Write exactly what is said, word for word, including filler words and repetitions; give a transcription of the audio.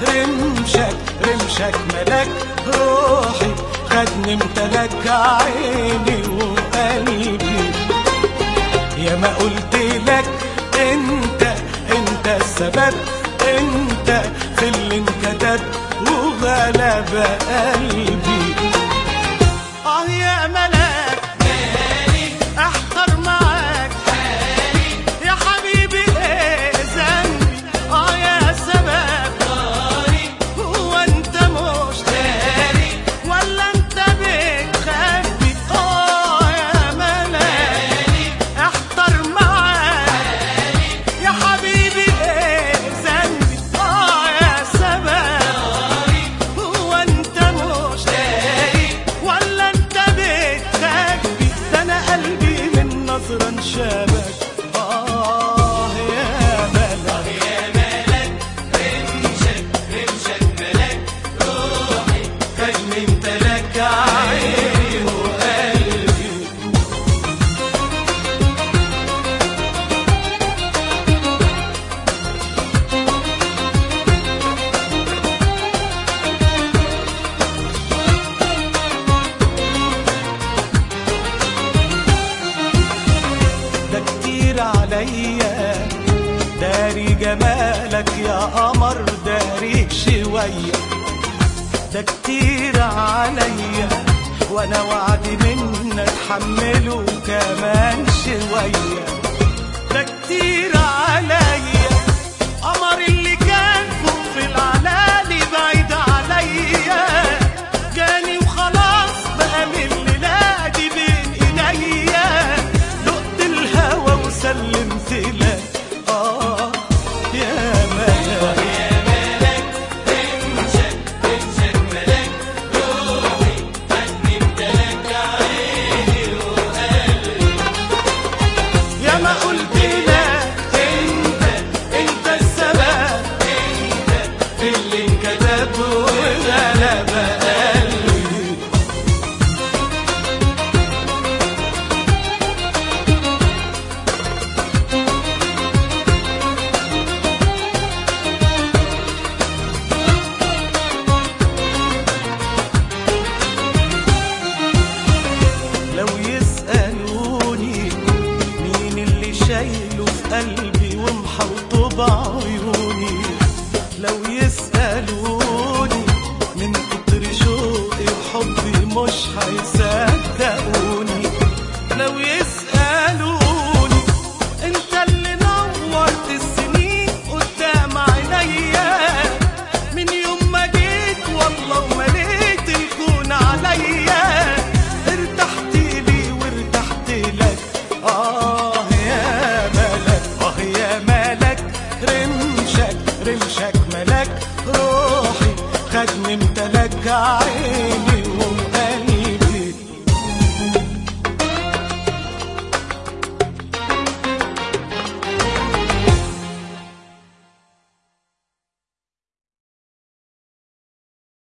رمشك رمشك ملك روحي، خدني امتلك عيني وقلبي. يا ما قلت لك انت انت السبب، انت في اللي انكتب وغلب قلبي. اه يا ملاك مالي احضر معاك حالي، يا حبيبي ايه ذنبي؟ اه يا سبب ناري، هو انت مش داري ولا انت بتخبي؟ اه يا ملاك احضر معاك حالي، يا حبيبي ايه ذنبي؟ اه يا سبب ناري، هو انت مش داري ولا انت بتخبي؟ ده انا قلبي من نظرة انشبك. اه يا ملاك يا ملاك رمشك رمشك ملاك روحي، خدني امتلك عيني وقلبي. ده كتير عليا داري جمالك يا قمر، داري شوية. ده كتير عليا وانا وعدي منك حمله كمان شوية. ده كتير عليا قمر اللي كان فوق في العلالي بعيد عليا، جاني وخلاص بقى من ليلادي بين ايديا، دقت الهوى وسلمت لك. اه يا ملاك يا ملاك رمشك رمشك ملاك روحي، خدني امتلك عيني وقلبي. يا ما قلت لك انت انت السبب، انت في اللي انكتب وغلب قلبي. لو يسألوني مين اللي شايله في قلبي ومحوطه